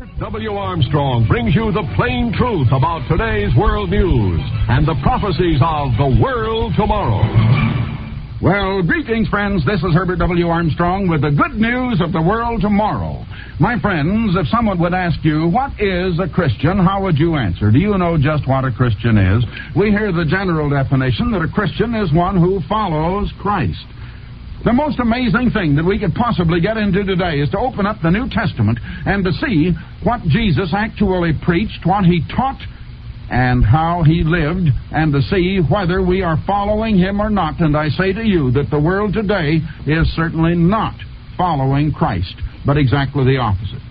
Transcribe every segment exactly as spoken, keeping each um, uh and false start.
W. Armstrong brings you the plain truth about today's world news and the prophecies of the world tomorrow. Well, greetings, friends. This is Herbert W. Armstrong with the good news of the world tomorrow. My friends, if someone would ask you, what is a Christian, how would you answer? Do you know just what a Christian is? We hear the general definition that a Christian is one who follows Christ. The most amazing thing that we could possibly get into today is to open up the New Testament and to see what Jesus actually preached, what he taught, and how he lived, and to see whether we are following him or not. And I say to you that the world today is certainly not following Christ, but exactly the opposite.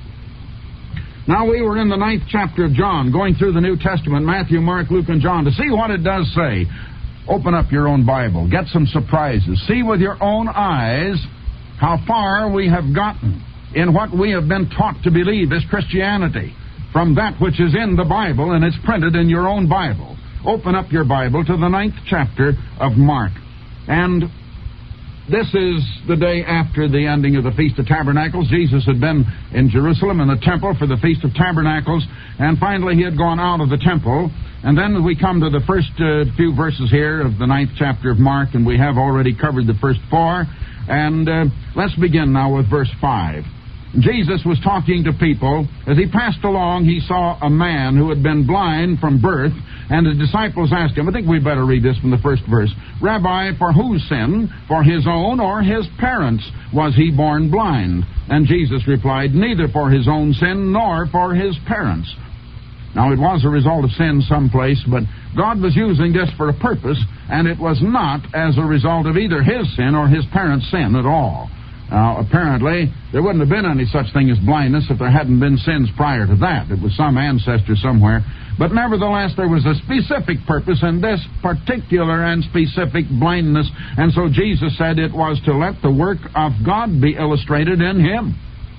Now, we were in the ninth chapter of John, going through the New Testament, Matthew, Mark, Luke, and John, to see what it does say. Open up your own Bible. Get some surprises. See with your own eyes how far we have gotten in what we have been taught to believe is Christianity from that which is in the Bible, and it's printed in your own Bible. Open up your Bible to the ninth chapter of Mark. And this is the day after the ending of the Feast of Tabernacles. Jesus had been in Jerusalem in the temple for the Feast of Tabernacles, and finally he had gone out of the temple. And then we come to the first uh, few verses here of the ninth chapter of Mark, and we have already covered the first four. And uh, let's begin now with verse five. Jesus was talking to people. As he passed along, he saw a man who had been blind from birth, and the disciples asked him, I think we'd better read this from the first verse, Rabbi, for whose sin, for his own or his parents, was he born blind? And Jesus replied, neither for his own sin nor for his parents. Now, it was a result of sin someplace, but God was using this for a purpose, and it was not as a result of either his sin or his parents' sin at all. Now, apparently, there wouldn't have been any such thing as blindness if there hadn't been sins prior to that. It was some ancestor somewhere. But nevertheless, there was a specific purpose in this particular and specific blindness, and so Jesus said it was to let the work of God be illustrated in him.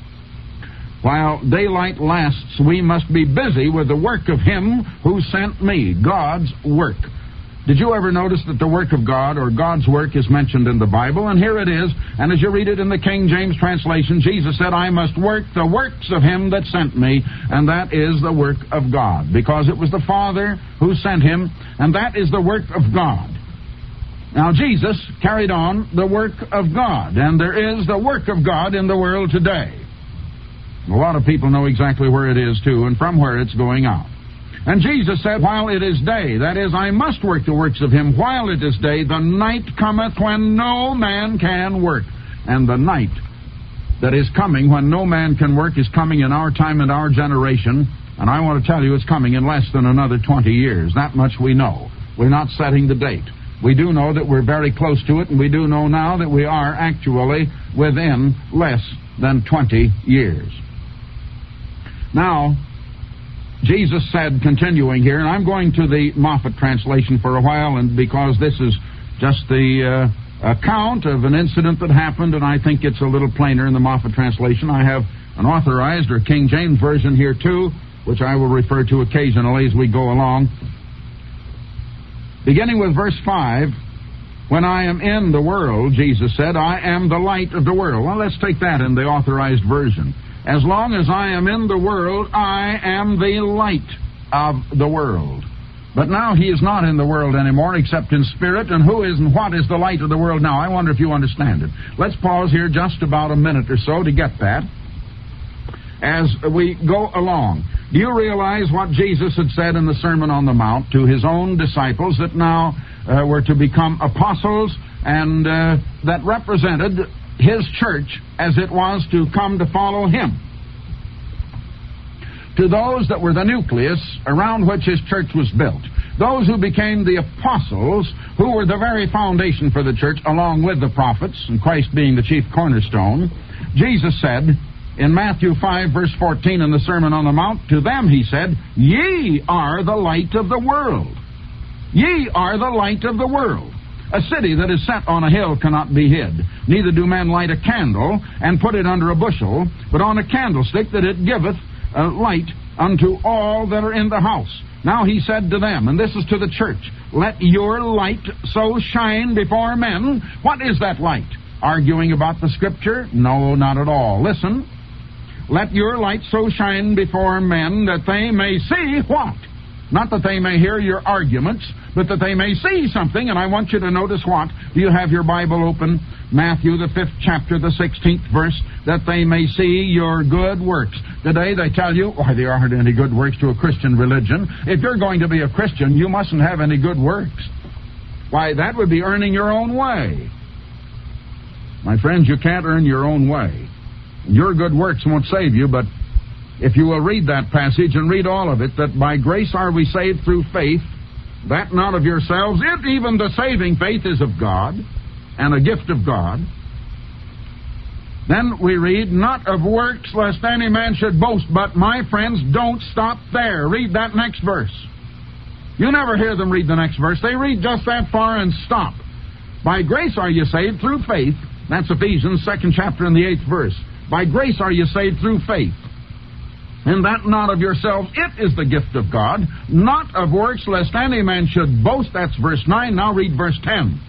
While daylight lasts, we must be busy with the work of him who sent me, God's work. Did you ever notice that the work of God, or God's work, is mentioned in the Bible? And here it is. And as you read it in the King James translation, Jesus said, I must work the works of him that sent me, and that is the work of God. Because it was the Father who sent him, and that is the work of God. Now, Jesus carried on the work of God, and there is the work of God in the world today. A lot of people know exactly where it is, too, and from where it's going out. And Jesus said, while it is day, that is, I must work the works of him while it is day, the night cometh when no man can work. And the night that is coming when no man can work is coming in our time and our generation. And I want to tell you it's coming in less than another twenty years. That much we know. We're not setting the date. We do know that we're very close to it, and we do know now that we are actually within less than twenty years. Now, Jesus said, continuing here, and I'm going to the Moffat translation for a while, and because this is just the uh, account of an incident that happened, and I think it's a little plainer in the Moffat translation. I have an authorized or King James version here too, which I will refer to occasionally as we go along. Beginning with verse five, when I am in the world, Jesus said, I am the light of the world. Well, let's take that in the authorized version. As long as I am in the world, I am the light of the world. But now he is not in the world anymore except in spirit. And who is and what is the light of the world now? I wonder if you understand it. Let's pause here just about a minute or so to get that as we go along. Do you realize what Jesus had said in the Sermon on the Mount to his own disciples that now uh, were to become apostles and uh, that represented his church as it was to come to follow him? To those that were the nucleus around which his church was built, those who became the apostles, who were the very foundation for the church, along with the prophets, and Christ being the chief cornerstone, Jesus said in Matthew five, verse fourteen, in the Sermon on the Mount, to them he said, ye are the light of the world. Ye are the light of the world. A city that is set on a hill cannot be hid. Neither do men light a candle and put it under a bushel, but on a candlestick, that it giveth a light unto all that are in the house. Now he said to them, and this is to the church, let your light so shine before men. What is that light? Arguing about the Scripture? No, not at all. Listen. Let your light so shine before men that they may see what? Not that they may hear your arguments, but that they may see something. And I want you to notice what? Do you have your Bible open? Matthew, the fifth chapter, the sixteenth verse. That they may see your good works. Today they tell you, why, there aren't any good works to a Christian religion. If you're going to be a Christian, you mustn't have any good works. Why, that would be earning your own way. My friends, you can't earn your own way. Your good works won't save you, but if you will read that passage and read all of it, that by grace are we saved through faith, that not of yourselves, if even the saving faith is of God, and a gift of God. Then we read, not of works, lest any man should boast. But, my friends, don't stop there. Read that next verse. You never hear them read the next verse. They read just that far and stop. By grace are you saved through faith. That's Ephesians, second chapter and the eighth verse. By grace are you saved through faith. And that not of yourselves, it is the gift of God, not of works, lest any man should boast. That's verse nine. Now read verse ten.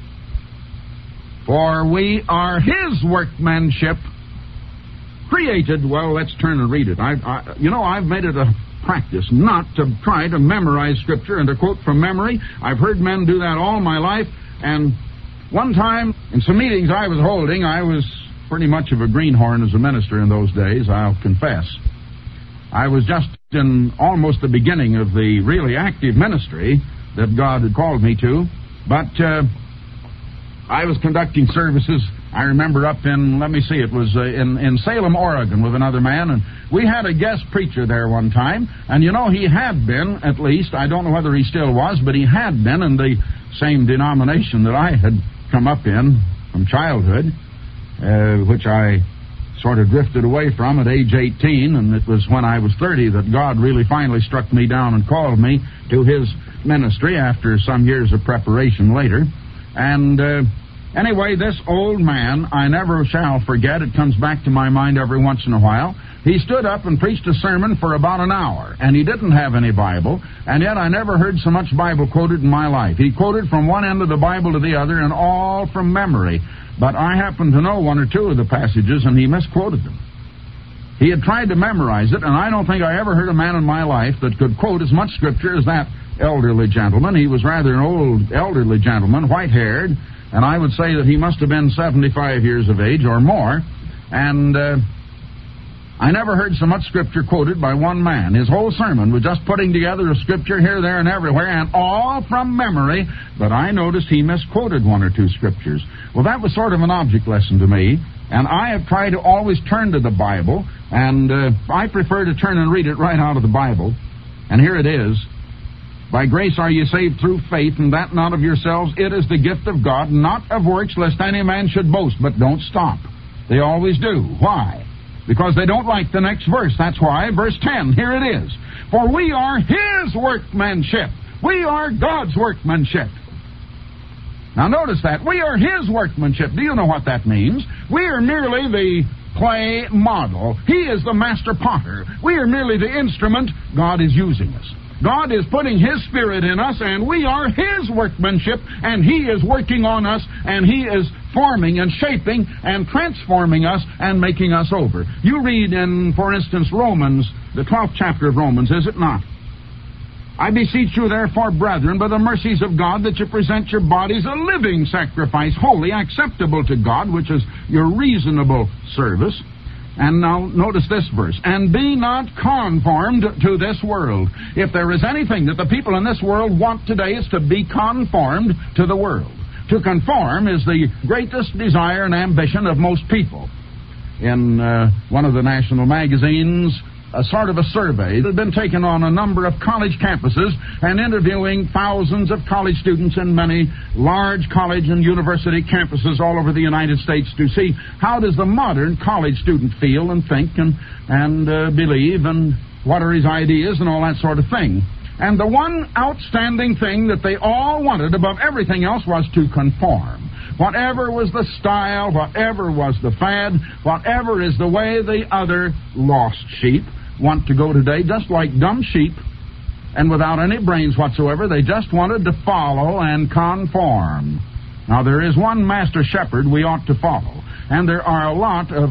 For we are His workmanship, created. Well, let's turn and read it. I, I, you know, I've made it a practice not to try to memorize Scripture and to quote from memory. I've heard men do that all my life, and one time in some meetings I was holding, I was pretty much of a greenhorn as a minister in those days, I'll confess. I was just in almost the beginning of the really active ministry that God had called me to, but uh, I was conducting services, I remember, up in, let me see, it was uh, in, in Salem, Oregon, with another man, and we had a guest preacher there one time, and you know, he had been, at least, I don't know whether he still was, but he had been in the same denomination that I had come up in from childhood, uh, which I sort of drifted away from at age eighteen, and it was when I was thirty that God really finally struck me down and called me to His ministry after some years of preparation later. And uh, anyway, this old man, I never shall forget, it comes back to my mind every once in a while. He stood up and preached a sermon for about an hour, and he didn't have any Bible, and yet I never heard so much Bible quoted in my life. He quoted from one end of the Bible to the other, and all from memory. But I happen to know one or two of the passages, and he misquoted them. He had tried to memorize it, and I don't think I ever heard a man in my life that could quote as much Scripture as that elderly gentleman. He was rather an old elderly gentleman, white-haired, and I would say that he must have been seventy-five years of age or more, and uh, I never heard so much Scripture quoted by one man. His whole sermon was just putting together a Scripture here, there, and everywhere, and all from memory, but I noticed he misquoted one or two Scriptures. Well, that was sort of an object lesson to me, and I have tried to always turn to the Bible, and uh, I prefer to turn and read it right out of the Bible, and here it is. By grace are you saved through faith, and that not of yourselves. It is the gift of God, not of works, lest any man should boast. But don't stop. They always do. Why? Because they don't like the next verse. That's why. Verse ten, here it is. For we are His workmanship. We are God's workmanship. Now notice that. We are His workmanship. Do you know what that means? We are merely the clay model. He is the master potter. We are merely the instrument God is using us. God is putting His Spirit in us, and we are His workmanship, and He is working on us, and He is forming and shaping and transforming us and making us over. You read in, for instance, Romans, the twelfth chapter of Romans, is it not? I beseech you, therefore, brethren, by the mercies of God, that you present your bodies a living sacrifice, holy, acceptable to God, which is your reasonable service. And now notice this verse. And be not conformed to this world. If there is anything that the people in this world want today, it's to be conformed to the world. To conform is the greatest desire and ambition of most people. In uh, one of the national magazines, a sort of a survey that had been taken on a number of college campuses and interviewing thousands of college students in many large college and university campuses all over the United States to see how does the modern college student feel and think and, and uh, believe, and what are his ideas and all that sort of thing. And the one outstanding thing that they all wanted above everything else was to conform. Whatever was the style, whatever was the fad, whatever is the way the other lost sheep want to go today, just like dumb sheep, and without any brains whatsoever, they just wanted to follow and conform. Now, there is one master shepherd we ought to follow, and there are a lot of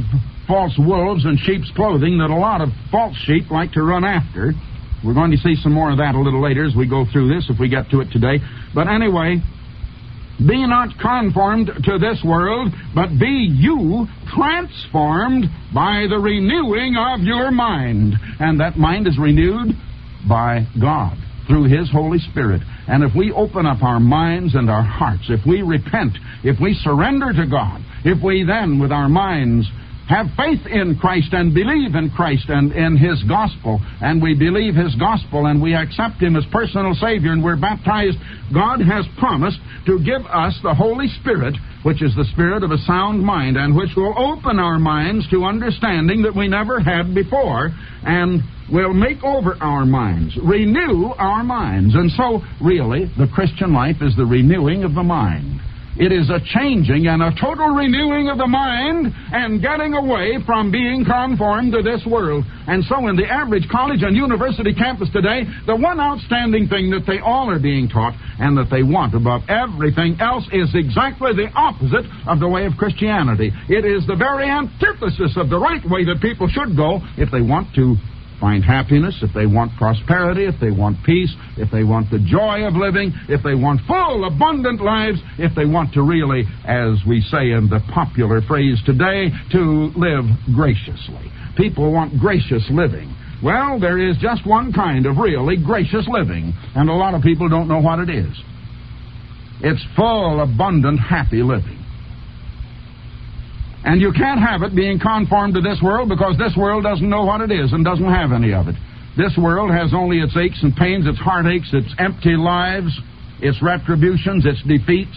false wolves in sheep's clothing that a lot of false sheep like to run after. We're going to see some more of that a little later as we go through this, if we get to it today. But anyway, be not conformed to this world, but be you transformed by the renewing of your mind. And that mind is renewed by God through His Holy Spirit. And if we open up our minds and our hearts, if we repent, if we surrender to God, if we then, with our minds, have faith in Christ and believe in Christ and in His gospel, and we believe His gospel and we accept Him as personal Savior and we're baptized, God has promised to give us the Holy Spirit, which is the spirit of a sound mind, and which will open our minds to understanding that we never had before, and will make over our minds, renew our minds. And so, really, the Christian life is the renewing of the mind. It is a changing and a total renewing of the mind and getting away from being conformed to this world. And so in the average college and university campus today, the one outstanding thing that they all are being taught and that they want above everything else is exactly the opposite of the way of Christianity. It is the very antithesis of the right way that people should go if they want to find happiness, if they want prosperity, if they want peace, if they want the joy of living, if they want full, abundant lives, if they want to really, as we say in the popular phrase today, to live graciously. People want gracious living. Well, there is just one kind of really gracious living, and a lot of people don't know what it is. It's full, abundant, happy living. And you can't have it being conformed to this world, because this world doesn't know what it is and doesn't have any of it. This world has only its aches and pains, its heartaches, its empty lives, its retributions, its defeats,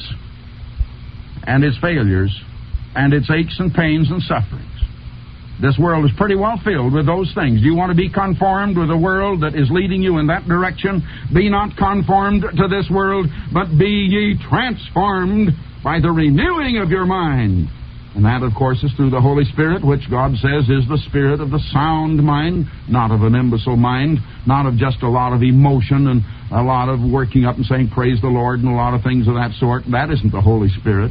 and its failures, and its aches and pains and sufferings. This world is pretty well filled with those things. Do you want to be conformed with a world that is leading you in that direction? Be not conformed to this world, but be ye transformed by the renewing of your mind. And that, of course, is through the Holy Spirit, which God says is the spirit of the sound mind, not of an imbecile mind, not of just a lot of emotion and a lot of working up and saying, praise the Lord, and a lot of things of that sort. That isn't the Holy Spirit.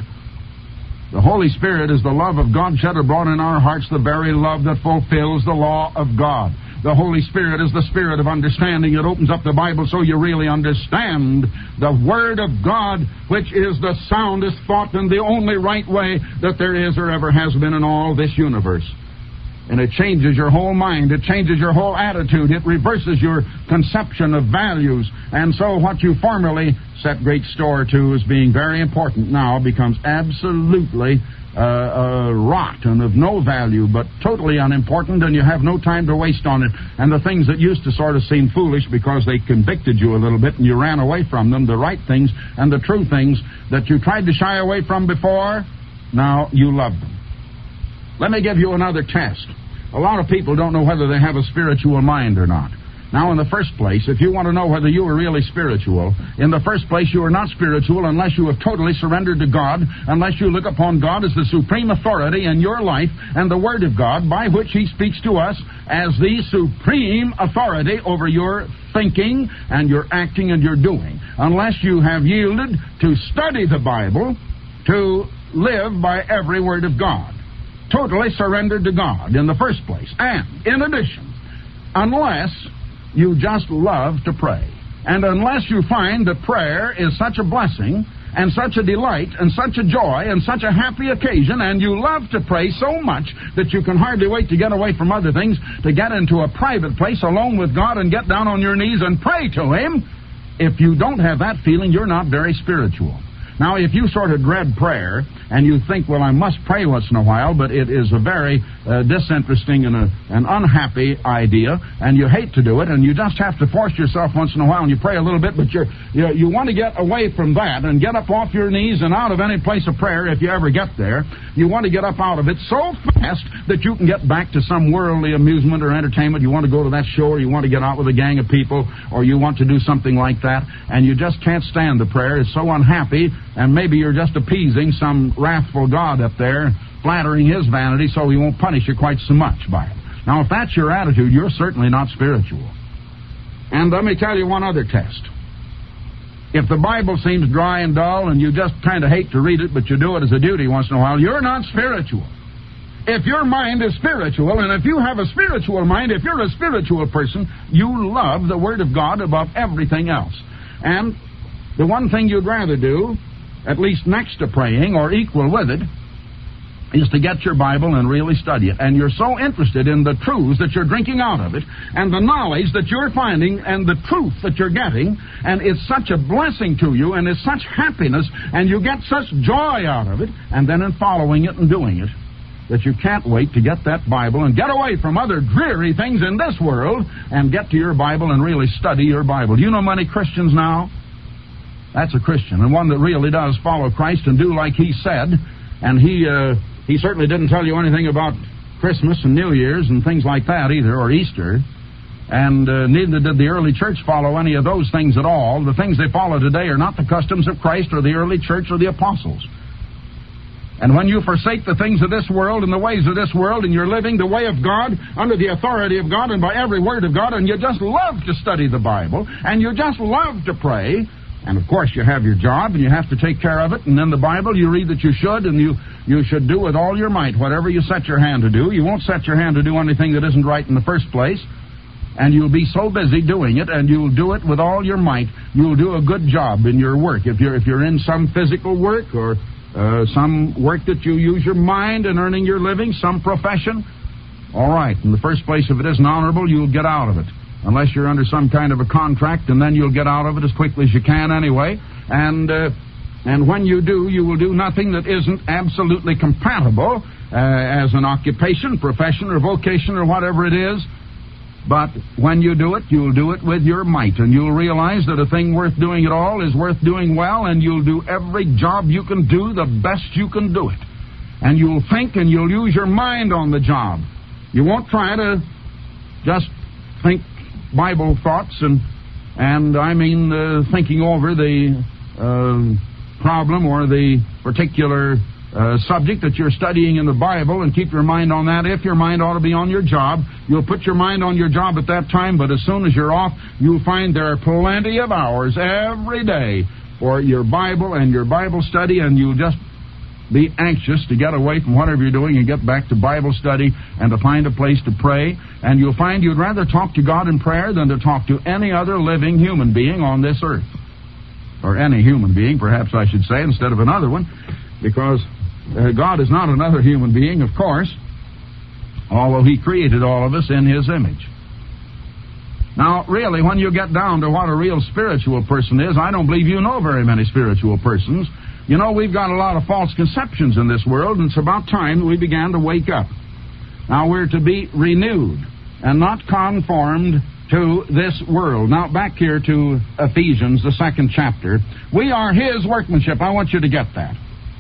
The Holy Spirit is the love of God shed abroad in our hearts, the very love that fulfills the law of God. The Holy Spirit is the spirit of understanding. It opens up the Bible so you really understand the Word of God, which is the soundest thought and the only right way that there is or ever has been in all this universe. And it changes your whole mind. It changes your whole attitude. It reverses your conception of values. And so what you formerly set great store to as being very important now becomes absolutely uh, uh, rot and of no value, but totally unimportant, and you have no time to waste on it. And the things that used to sort of seem foolish because they convicted you a little bit and you ran away from them, the right things and the true things that you tried to shy away from before, now you love them. Let me give you another test. A lot of people don't know whether they have a spiritual mind or not. Now, in the first place, if you want to know whether you are really spiritual, in the first place, you are not spiritual unless you have totally surrendered to God, unless you look upon God as the supreme authority in your life and the Word of God, by which He speaks to us as the supreme authority over your thinking and your acting and your doing. Unless you have yielded to study the Bible, to live by every word of God. Totally surrendered to God in the first place. And, in addition, unless you just love to pray, and unless you find that prayer is such a blessing and such a delight and such a joy and such a happy occasion, and you love to pray so much that you can hardly wait to get away from other things, to get into a private place alone with God and get down on your knees and pray to Him, if you don't have that feeling, you're not very spiritual. Now, if you sort of dread prayer, and you think, well, I must pray once in a while, but it is a very uh, disinteresting and a, an unhappy idea, and you hate to do it, and you just have to force yourself once in a while, and you pray a little bit, but you're, you, you want to get away from that and get up off your knees and out of any place of prayer if you ever get there. You want to get up out of it so fast that you can get back to some worldly amusement or entertainment. You want to go to that show, or you want to get out with a gang of people, or you want to do something like that, and you just can't stand the prayer. It's so unhappy, and maybe you're just appeasing some wrathful God up there, flattering His vanity so He won't punish you quite so much by it. Now, if that's your attitude, you're certainly not spiritual. And let me tell you one other test. If the Bible seems dry and dull and you just kind of hate to read it, but you do it as a duty once in a while, you're not spiritual. if your mind is spiritual, and if you have a spiritual mind, if you're a spiritual person, you love the Word of God above everything else. And the one thing you'd rather do, at least next to praying or equal with it, is to get your Bible and really study it. And you're so interested in the truths that you're drinking out of it, and the knowledge that you're finding, and the truth that you're getting, and it's such a blessing to you, and it's such happiness, and you get such joy out of it, and then in following it and doing it, that you can't wait to get that Bible and get away from other dreary things in this world and get to your Bible and really study your Bible. Do you know many Christians now? That's a Christian, and one that really does follow Christ and do like He said. And He uh, he certainly didn't tell you anything about Christmas and New Year's and things like that either, or Easter. And uh, neither did the early church follow any of those things at all. The things they follow today are not the customs of Christ or the early church or the apostles. And when you forsake the things of this world and the ways of this world, and you're living the way of God, under the authority of God and by every word of God, and you just love to study the Bible, and you just love to pray, and of course you have your job and you have to take care of it, and in the Bible you read that you should, and you, you should do with all your might whatever you set your hand to do. You won't set your hand to do anything that isn't right in the first place, and you'll be so busy doing it, and you'll do it with all your might. You'll do a good job in your work. If you're, if you're in some physical work, or Uh, some work that you use your mind in earning your living, some profession, all right. In the first place, if it isn't honorable, you'll get out of it. Unless you're under some kind of a contract, and then you'll get out of it as quickly as you can anyway. And uh, and when you do, you will do nothing that isn't absolutely compatible uh, as an occupation, profession, or vocation, or whatever it is. But when you do it, you'll do it with your might, and you'll realize that a thing worth doing at all is worth doing well, and you'll do every job you can do the best you can do it. And you'll think, and you'll use your mind on the job. You won't try to just think Bible thoughts, and, and I mean uh, thinking over the uh, problem or the particular Uh, subject that you're studying in the Bible, and keep your mind on that. If your mind ought to be on your job, you'll put your mind on your job at that time, but as soon as you're off, you'll find there are plenty of hours every day for your Bible and your Bible study, and you'll just be anxious to get away from whatever you're doing and get back to Bible study and to find a place to pray. And you'll find you'd rather talk to God in prayer than to talk to any other living human being on this earth. Or any human being, perhaps I should say, instead of another one, because Uh, God is not another human being, of course, although He created all of us in His image. Now, really, when you get down to what a real spiritual person is, I don't believe you know very many spiritual persons. You know, we've got a lot of false conceptions in this world, and it's about time that we began to wake up. Now, we're to be renewed and not conformed to this world. Now, back here to Ephesians, the second chapter. We are His workmanship. I want you to get that.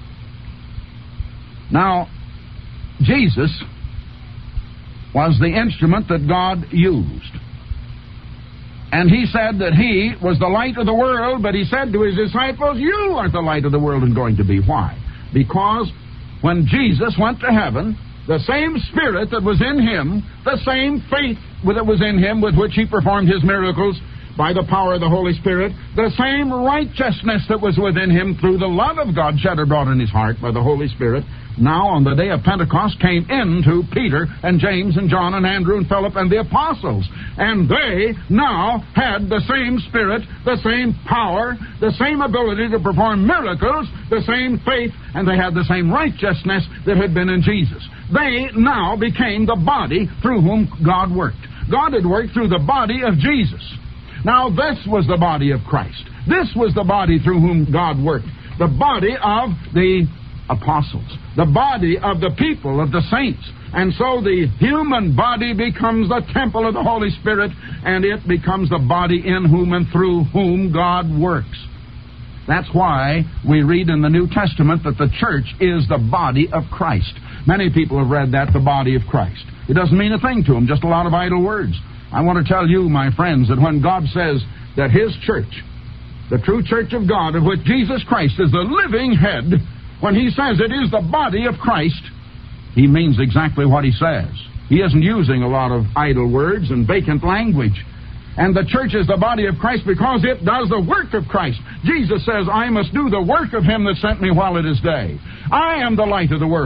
Now, Jesus was the instrument that God used. And He said that He was the light of the world, but He said to His disciples, you are the light of the world and going to be. Why? Because when Jesus went to heaven, the same Spirit that was in Him, the same faith that was in Him with which He performed His miracles by the power of the Holy Spirit, the same righteousness that was within Him through the love of God shed abroad in His heart by the Holy Spirit, now on the day of Pentecost came into Peter and James and John and Andrew and Philip and the apostles. And they now had the same Spirit, the same power, the same ability to perform miracles, the same faith, and they had the same righteousness that had been in Jesus. They now became the body through whom God worked. God had worked through the body of Jesus. Now this was the body of Christ. This was the body through whom God worked. The body of the apostles. The body of the people, of the saints. And so the human body becomes the temple of the Holy Spirit, and it becomes the body in whom and through whom God works. That's why we read in the New Testament that the church is the body of Christ. Many people have read that, the body of Christ. It doesn't mean a thing to them, just a lot of idle words. I want to tell you, my friends, that when God says that His church, the true church of God, of which Jesus Christ is the living head, when He says it is the body of Christ, He means exactly what He says. He isn't using a lot of idle words and vacant language. And the church is the body of Christ because it does the work of Christ. Jesus says, I must do the work of Him that sent me while it is day. I am the light of the world.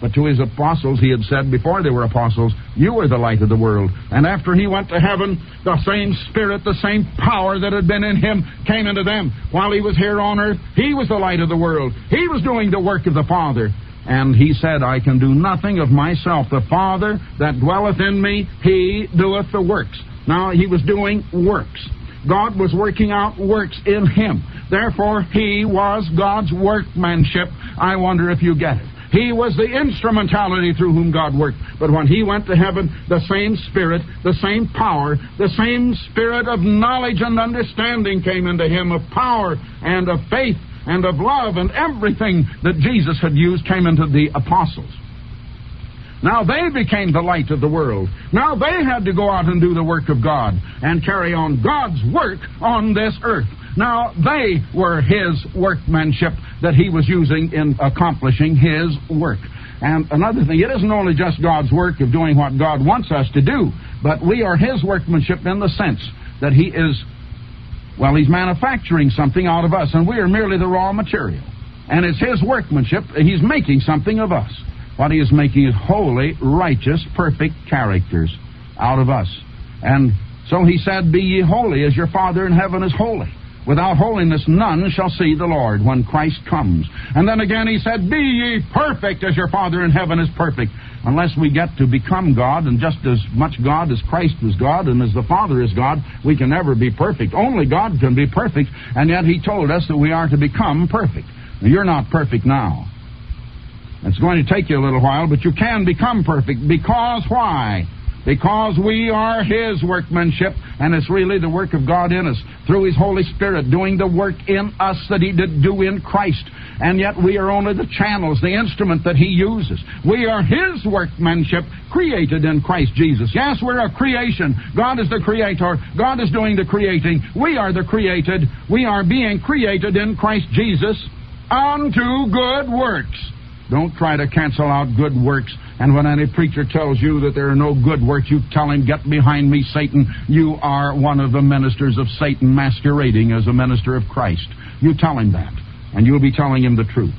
But to his apostles he had said before they were apostles, you are the light of the world. And after he went to heaven, the same Spirit, the same power that had been in him came into them. While he was here on earth, he was the light of the world. He was doing the work of the Father. And he said, I can do nothing of myself. The Father that dwelleth in me, he doeth the works. Now, he was doing works. God was working out works in him. Therefore, he was God's workmanship. I wonder if you get it. He was the instrumentality through whom God worked. But when he went to heaven, the same Spirit, the same power, the same Spirit of knowledge and understanding came into him, of power and of faith and of love, and everything that Jesus had used came into the apostles. Now they became the light of the world. Now they had to go out and do the work of God and carry on God's work on this earth. Now they were his workmanship that he was using in accomplishing his work. And another thing, it isn't only just God's work of doing what God wants us to do, but we are his workmanship in the sense that he is, well, he's manufacturing something out of us, and we are merely the raw material. And it's his workmanship. He's making something of us. What he is making is holy, righteous, perfect characters out of us. And so he said, be ye holy as your Father in heaven is holy. Without holiness none shall see the Lord when Christ comes. And then again he said, be ye perfect as your Father in heaven is perfect. Unless we get to become God, and just as much God as Christ is God, and as the Father is God, we can never be perfect. Only God can be perfect, and yet he told us that we are to become perfect. Now, you're not perfect now. It's going to take you a little while, but you can become perfect. Because why? Because we are his workmanship, and it's really the work of God in us, through his Holy Spirit, doing the work in us that he did do in Christ. And yet we are only the channels, the instrument that he uses. We are his workmanship, created in Christ Jesus. Yes, we're a creation. God is the creator. God is doing the creating. We are the created. We are being created in Christ Jesus unto good works. Don't try to cancel out good works. And when any preacher tells you that there are no good works, you tell him, get behind me, Satan. You are one of the ministers of Satan masquerading as a minister of Christ. You tell him that, and you'll be telling him the truth.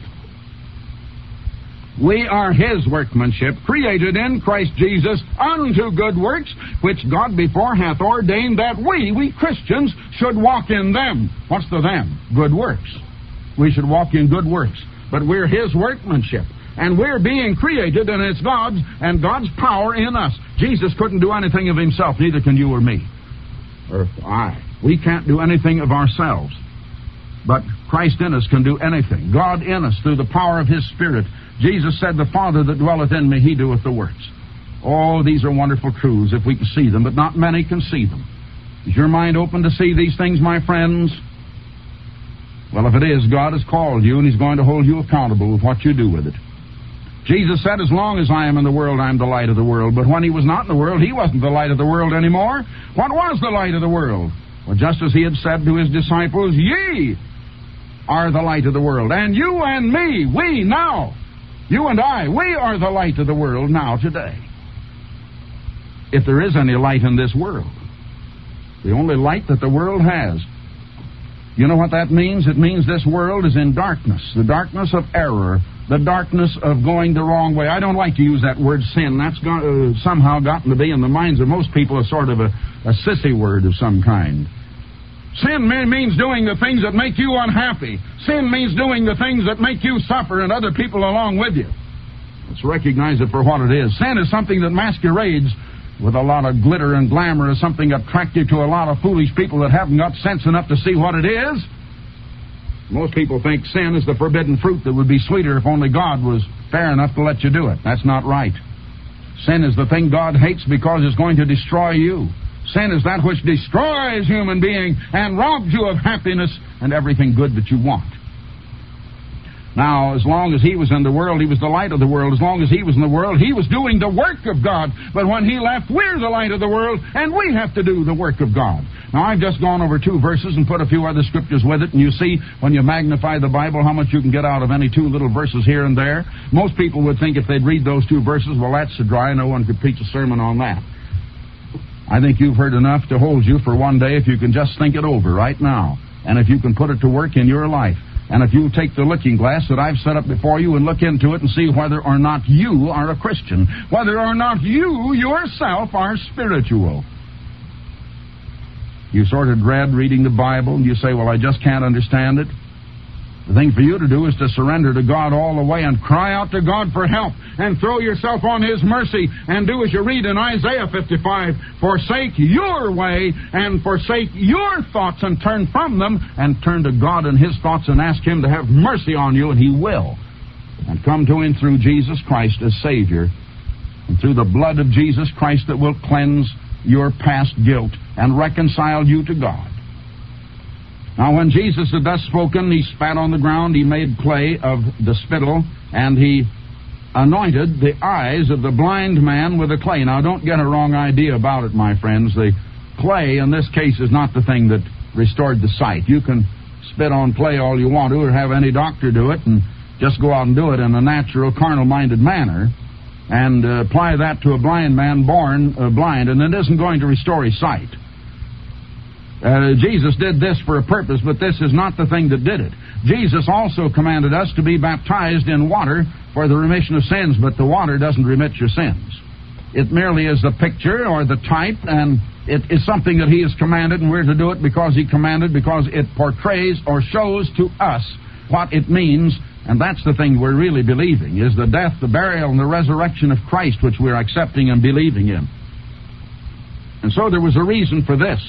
We are his workmanship, created in Christ Jesus unto good works, which God before hath ordained that we, we Christians, should walk in them. What's the them? Good works. We should walk in good works. But we're his workmanship. And we're being created, and it's God's, and God's power in us. Jesus couldn't do anything of himself, neither can you or me. Or I. We can't do anything of ourselves. But Christ in us can do anything. God in us through the power of his Spirit. Jesus said, the Father that dwelleth in me, he doeth the works. Oh, these are wonderful truths if we can see them, but not many can see them. Is your mind open to see these things, my friends? Well, if it is, God has called you, and he's going to hold you accountable with what you do with it. Jesus said, as long as I am in the world, I am the light of the world. But when he was not in the world, he wasn't the light of the world anymore. What was the light of the world? Well, just as he had said to his disciples, ye are the light of the world. And you and me, we now, you and I, we are the light of the world now today. If there is any light in this world. The only light that the world has. You know what that means? It means this world is in darkness. The darkness of error. The darkness of going the wrong way. I don't like to use that word sin. That's got, uh, somehow gotten to be in the minds of most people a sort of a, a sissy word of some kind. Sin means doing the things that make you unhappy. Sin means doing the things that make you suffer and other people along with you. Let's recognize it for what it is. Sin is something that masquerades with a lot of glitter and glamour as something attractive to a lot of foolish people that haven't got sense enough to see what it is. Most people think sin is the forbidden fruit that would be sweeter if only God was fair enough to let you do it. That's not right. Sin is the thing God hates because it's going to destroy you. Sin is that which destroys human being and robs you of happiness and everything good that you want. Now, as long as he was in the world, he was the light of the world. As long as he was in the world, he was doing the work of God. But when he left, we're the light of the world, and we have to do the work of God. Now, I've just gone over two verses and put a few other scriptures with it, and you see, when you magnify the Bible, how much you can get out of any two little verses here and there. Most people would think if they'd read those two verses, well, that's so dry, no one could preach a sermon on that. I think you've heard enough to hold you for one day if you can just think it over right now, and if you can put it to work in your life. And if you'll take the looking glass that I've set up before you and look into it and see whether or not you are a Christian, whether or not you yourself are spiritual. You sort of dread reading the Bible, and you say, well, I just can't understand it. The thing for you to do is to surrender to God all the way and cry out to God for help and throw yourself on His mercy and do as you read in Isaiah fifty-five, forsake your way and forsake your thoughts and turn from them and turn to God and His thoughts and ask Him to have mercy on you, and He will. And come to Him through Jesus Christ as Savior and through the blood of Jesus Christ that will cleanse your past guilt and reconcile you to God. Now, when Jesus had thus spoken, He spat on the ground, He made clay of the spittle, and He anointed the eyes of the blind man with the clay. Now, don't get a wrong idea about it, my friends. The clay, in this case, is not the thing that restored the sight. You can spit on clay all you want to, or have any doctor do it, and just go out and do it in a natural, carnal-minded manner, and uh, apply that to a blind man born uh, blind, and it isn't going to restore his sight. Uh, Jesus did this for a purpose, but this is not the thing that did it. Jesus also commanded us to be baptized in water for the remission of sins, but the water doesn't remit your sins. It merely is the picture or the type, and it is something that He has commanded, and we're to do it because He commanded, because it portrays or shows to us what it means, and that's the thing we're really believing, is the death, the burial, and the resurrection of Christ, which we're accepting and believing in. And so there was a reason for this.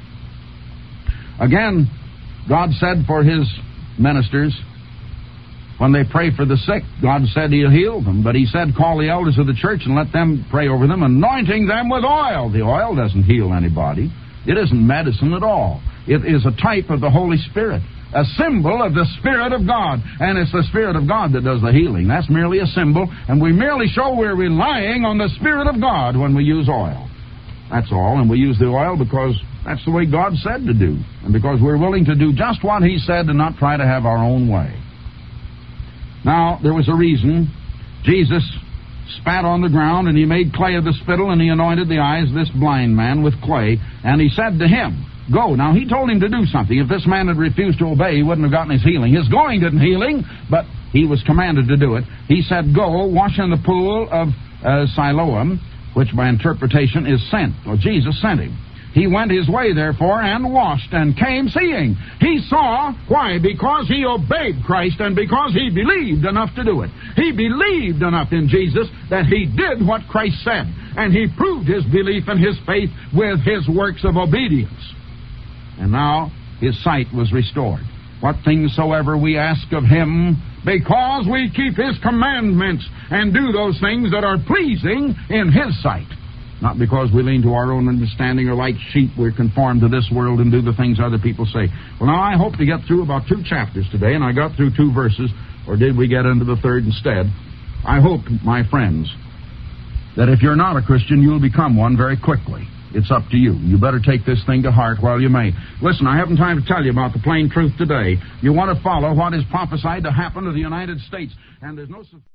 Again, God said for His ministers, when they pray for the sick, God said He'll heal them. But He said, call the elders of the church and let them pray over them, anointing them with oil. The oil doesn't heal anybody. It isn't medicine at all. It is a type of the Holy Spirit, a symbol of the Spirit of God. And it's the Spirit of God that does the healing. That's merely a symbol, and we merely show we're relying on the Spirit of God when we use oil. That's all, and we use the oil because that's the way God said to do, and because we're willing to do just what He said and not try to have our own way. Now, there was a reason. Jesus spat on the ground, and He made clay of the spittle, and He anointed the eyes of this blind man with clay, and He said to him, go. Now, He told him to do something. If this man had refused to obey, he wouldn't have gotten his healing. His going didn't heal him, but he was commanded to do it. He said, go, wash in the pool of uh, Siloam, which by interpretation is sent. Well, Jesus sent him. He went his way, therefore, and washed, and came seeing. He saw. Why? Because he obeyed Christ, and because he believed enough to do it. He believed enough in Jesus that he did what Christ said, and he proved his belief and his faith with his works of obedience. And now his sight was restored. What things soever we ask of Him, because we keep His commandments and do those things that are pleasing in His sight. Not because we lean to our own understanding, or like sheep we're conformed to this world and do the things other people say. Well, now I hope to get through about two chapters today, and I got through two verses, or did we get into the third instead? I hope, my friends, that if you're not a Christian, you'll become one very quickly. It's up to you. You better take this thing to heart while you may. Listen, I haven't time to tell you about the plain truth today. You want to follow what is prophesied to happen to the United States, and there's no...